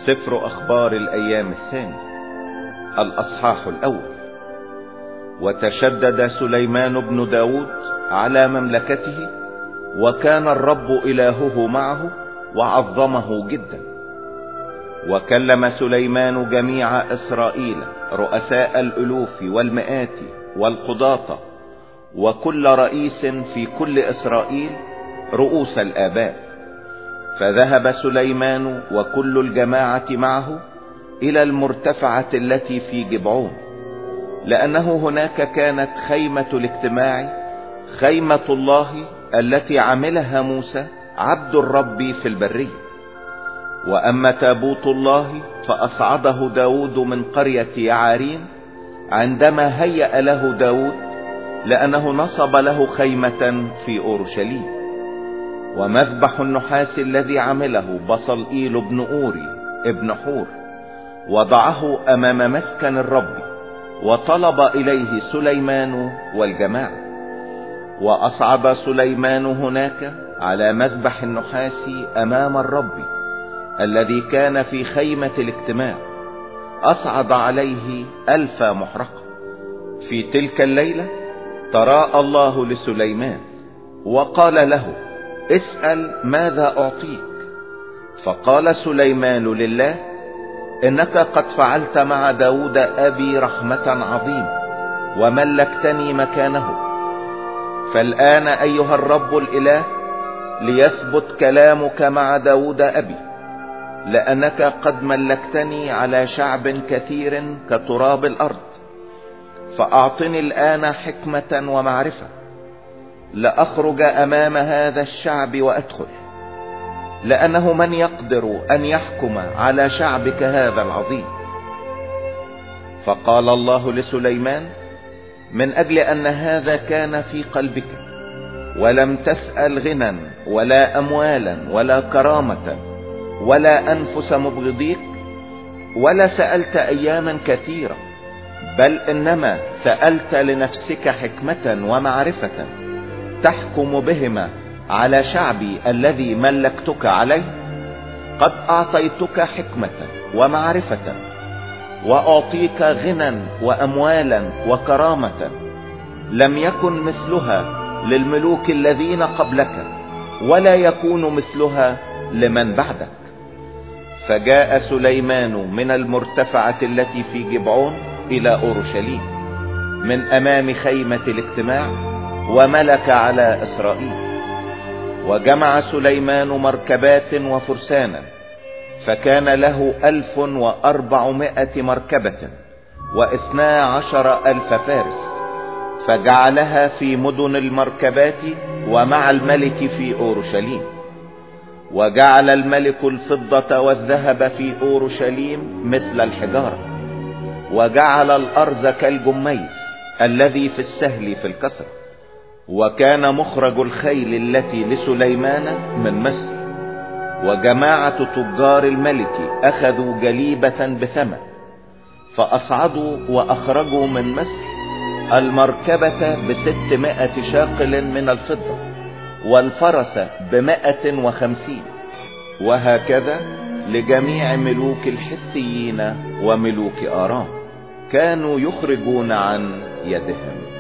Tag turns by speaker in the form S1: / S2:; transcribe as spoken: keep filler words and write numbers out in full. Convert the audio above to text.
S1: سفر أخبار الأيام الثاني الأصحاح الأول. وتشدد سليمان بن داود على مملكته، وكان الرب إلهه معه وعظمه جدا. وكلم سليمان جميع إسرائيل، رؤساء الألوف والمئات والقضاة وكل رئيس في كل إسرائيل، رؤوس الآباء. فذهب سليمان وكل الجماعة معه إلى المرتفعة التي في جبعون، لأنه هناك كانت خيمة الاجتماع، خيمة الله التي عملها موسى عبد الرب في البرية. وأما تابوت الله فأصعده داود من قرية يعاريم عندما هيأ له داود، لأنه نصب له خيمة في أورشليم. ومذبح النحاس الذي عمله بصلئيل بن أوري ابن حور وضعه أمام مسكن الرب، وطلب إليه سليمان والجماعة. وأصعد سليمان هناك على مذبح النحاس أمام الرب الذي كان في خيمة الاجتماع، أصعد عليه ألف محرقة. في تلك الليلة تراءى الله لسليمان وقال له: اسأل ماذا أعطيك. فقال سليمان لله: إنك قد فعلت مع داود أبي رحمة عظيمة وملكتني مكانه. فالآن أيها الرب الإله ليثبت كلامك مع داود أبي، لأنك قد ملكتني على شعب كثير كتراب الأرض. فأعطني الآن حكمة ومعرفة لأخرج أمام هذا الشعب وأدخل، لأنه من يقدر أن يحكم على شعبك هذا العظيم. فقال الله لسليمان: من أجل أن هذا كان في قلبك، ولم تسأل غنى ولا أموالا ولا كرامة ولا أنفس مبغضيك، ولا سألت أياما كثيرة، بل إنما سألت لنفسك حكمة ومعرفة تحكم بهما على شعبي الذي ملكتك عليه، قد أعطيتك حكمة ومعرفة، وأعطيك غنى وأموالا وكرامة لم يكن مثلها للملوك الذين قبلك، ولا يكون مثلها لمن بعدك. فجاء سليمان من المرتفعة التي في جبعون إلى أورشليم من أمام خيمة الاجتماع، وملك على إسرائيل. وجمع سليمان مركبات وفرسانا، فكان له ألف وأربعمائة مركبة واثنا عشر ألف فارس، فجعلها في مدن المركبات ومع الملك في أورشليم. وجعل الملك الفضة والذهب في أورشليم مثل الحجارة، وجعل الأرز كالجميز الذي في السهل في الكثرة. وكان مخرج الخيل التي لسليمان من مصر. وجماعة تجار الملك أخذوا جليبة بثمن، فأصعدوا وأخرجوا من مصر المركبة بستمائة شاقل من الفضة، والفرس بمائة وخمسين، وهكذا لجميع ملوك الحثيين وملوك آرام كانوا يخرجون عن يدهم.